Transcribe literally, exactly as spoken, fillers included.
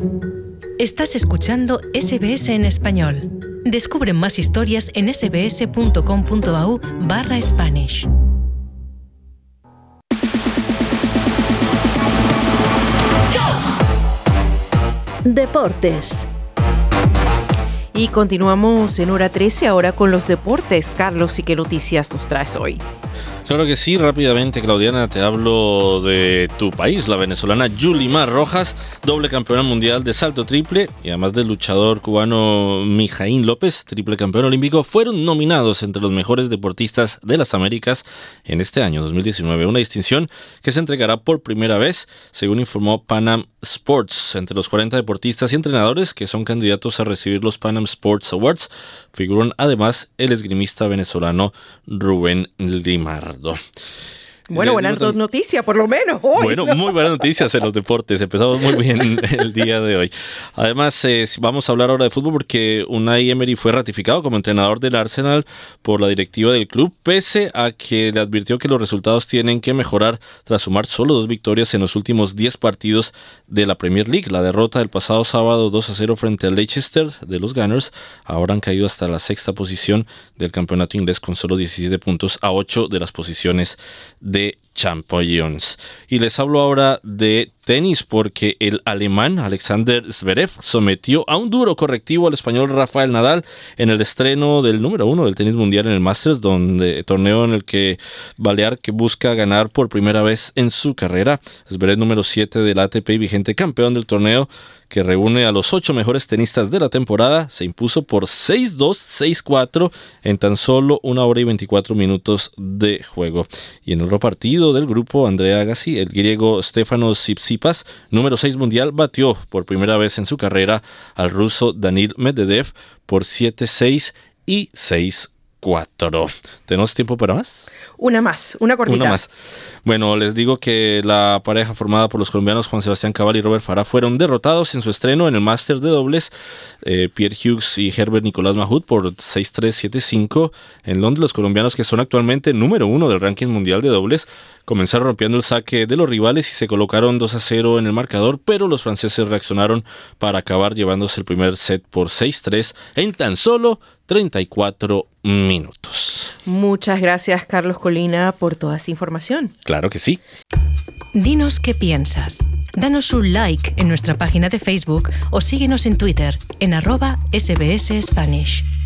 Estás escuchando S B S en español. Descubre más historias en sbs.com.au barra Spanish. Deportes. Y continuamos en hora trece ahora con los deportes. Carlos, ¿y qué noticias nos traes hoy? Claro que sí, rápidamente, Claudiana, te hablo de tu país, la venezolana Yulimar Rojas, doble campeona mundial de salto triple, y además del luchador cubano Mijaín López, triple campeón olímpico, fueron nominados entre los mejores deportistas de las Américas en este año dos mil diecinueve, una distinción que se entregará por primera vez, según informó Pan Am Sports. Entre los cuarenta deportistas y entrenadores que son candidatos a recibir los Pan Am Sports Awards, figuran además el esgrimista venezolano Rubén Limardo. Bueno, buena noticia, por lo menos. Hoy. Bueno, muy buenas noticias en los deportes. Empezamos muy bien el día de hoy. Además, eh, vamos a hablar ahora de fútbol porque Unai Emery fue ratificado como entrenador del Arsenal por la directiva del club, pese a que le advirtió que los resultados tienen que mejorar tras sumar solo dos victorias en los últimos diez partidos de la Premier League. La derrota del pasado sábado dos a cero frente al Leicester de los Gunners ahora han caído hasta la sexta posición del campeonato inglés con solo diecisiete puntos a ocho de las posiciones de Champions. Y les hablo ahora de tenis porque el alemán Alexander Zverev sometió a un duro correctivo al español Rafael Nadal en el estreno del número uno del tenis mundial en el Masters, donde torneo en el que Balear que busca ganar por primera vez en su carrera. Zverev, número siete del A T P y vigente campeón del torneo, que reúne a los ocho mejores tenistas de la temporada, se impuso por seis dos, seis cuatro en tan solo una hora y veinticuatro minutos de juego. Y en otro partido del grupo, Andrea Agassi, el griego Stefanos Tsitsipas, número seis mundial, batió por primera vez en su carrera al ruso Danil Medvedev por siete seis y seis cuatro. ¿Tenemos tiempo para más? Una más, una cortita. Una más. Bueno, les digo que la pareja formada por los colombianos Juan Sebastián Cabal y Robert Farah fueron derrotados en su estreno en el Masters de dobles. Eh, Pierre Hughes y Herbert Nicolás Mahut por seis tres, siete cinco. En Londres, los colombianos, que son actualmente número uno del ranking mundial de dobles, comenzaron rompiendo el saque de los rivales y se colocaron dos a cero en el marcador, pero los franceses reaccionaron para acabar llevándose el primer set por seis tres en tan solo treinta y cuatro minutos. Muchas gracias, Carlos Colina, por toda esa información. Claro que sí. Dinos qué piensas. Danos un like en nuestra página de Facebook o síguenos en Twitter en arroba S B S Spanish.